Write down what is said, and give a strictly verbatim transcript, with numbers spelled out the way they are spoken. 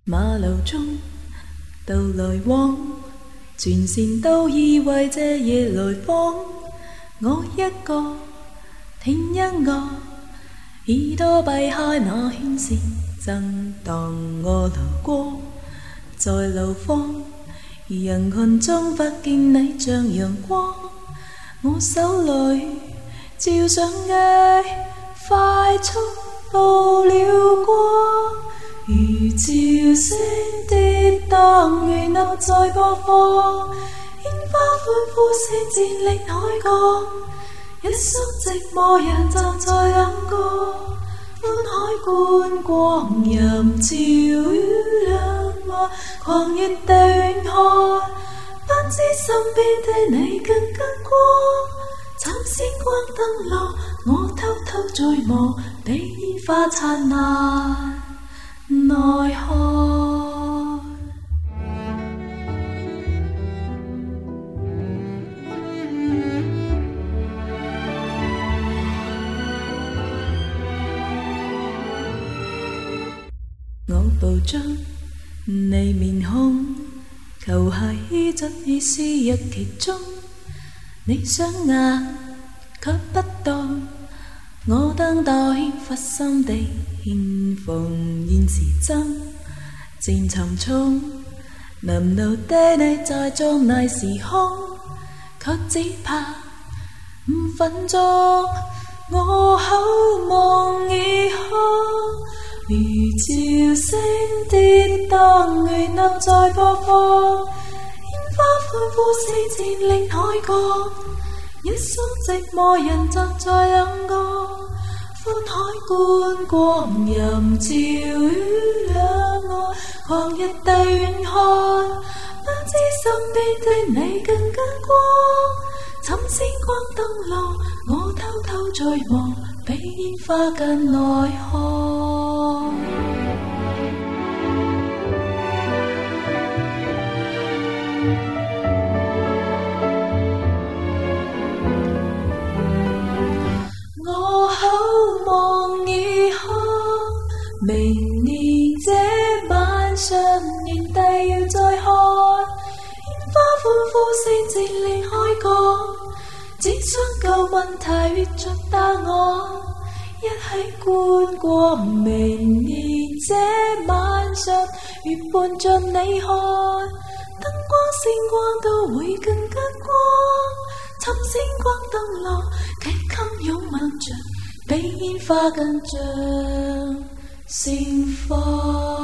马路中道来往，全线都以为这夜来访。我一个听音乐，耳朵闭开那圈线，震荡我路过，在路坊人群中发现你像阳光。我手里照相机快速曝了光，如潮声跌宕，如流在播放，烟花欢呼声战力海角，一宿寂寞人站在眼角，歡海觀光，人潮於兩岸，狂熱地遠看，不知身邊的你更加光。尋星光燈落，我偷偷在望，被煙花燦爛內看。我捕捉你面孔，球鞋質已絲入其中，你雙眼卻不當，我等待牽發心地獻奉現時真漸沉重，臨路的你在壯麗時空，卻只怕五分鐘，我口望已空。如潮聲跌宕，如流在播放，煙花歡呼聲戰力海角，一宿寂寞人站在眼角，歡海觀光，人潮於兩岸，狂熱地遠看，不知身邊的你更加光。尋星光燈落，我偷偷在望，比煙花更耐看。我口望已空，明年這晚上年底要再看，煙花歡呼聲戰力海角，只想舊問題找答案，一起觀光。明年這晚上月伴着你看，燈光星光都會更加光。尋星光燈落，幾襟擁吻着，比煙花更像盛放。